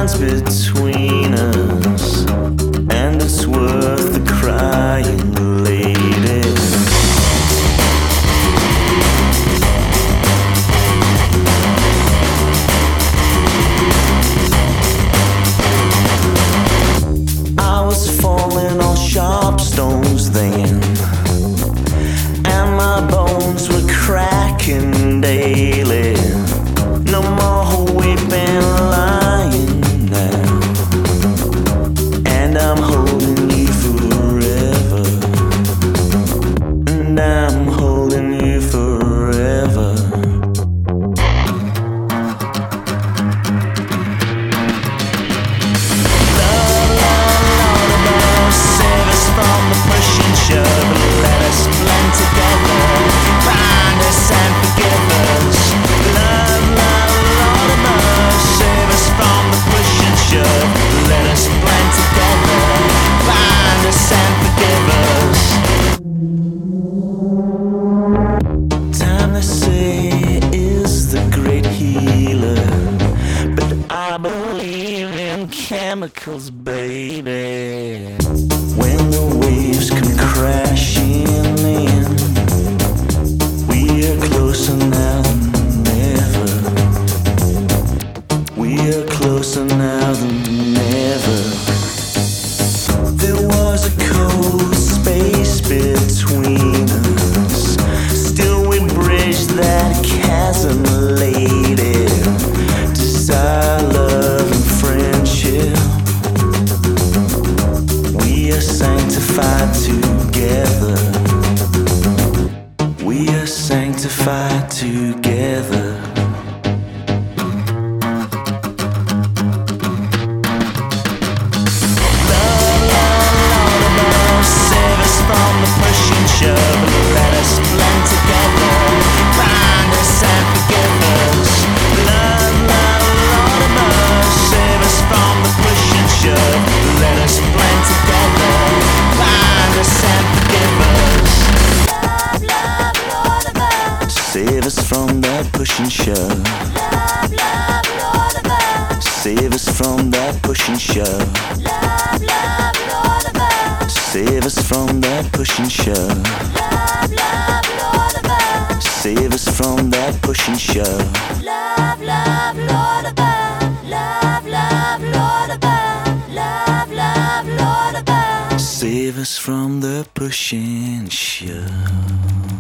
stands between us, and it's worth the crying, lady. I was falling on sharp stones then, and my bones were cracking daily. No more weeping, lying now, and I'm holding you forever, and I'm holding you forever. Love, love, Lord above, save us from the push and shove. Let us blend together, find us and forgive us. Love, love, Lord above, save us from the push and shove. Let us blend together, find us and forgive us. Time, they say, is the great healer, but I believe in chemicals, baby. When the waves come crashing in, we are closer now than ever. We are closer now than ever. There was a cold space between us, still we bridged that chasm, lady. Desire, love, and friendship, we are sanctified together. We are sanctified together. Love, love, Lord above, save us from the push and shove. Let us blend together, find us and forgive us. Love, love, Lord above, save us from the push and shove. Let us blend together, find us and forgive us. Love, love, Lord above. Save us from that push and shove. Love, love, Lord above. Save us from that push and shove. Love, love, Lord above. Save us from that push and shove. Love, love, Lord above. Save us from that push and shove. Love, love, Lord above. Love, love, Lord above. Love, love, Lord above. Save us from the push and shove.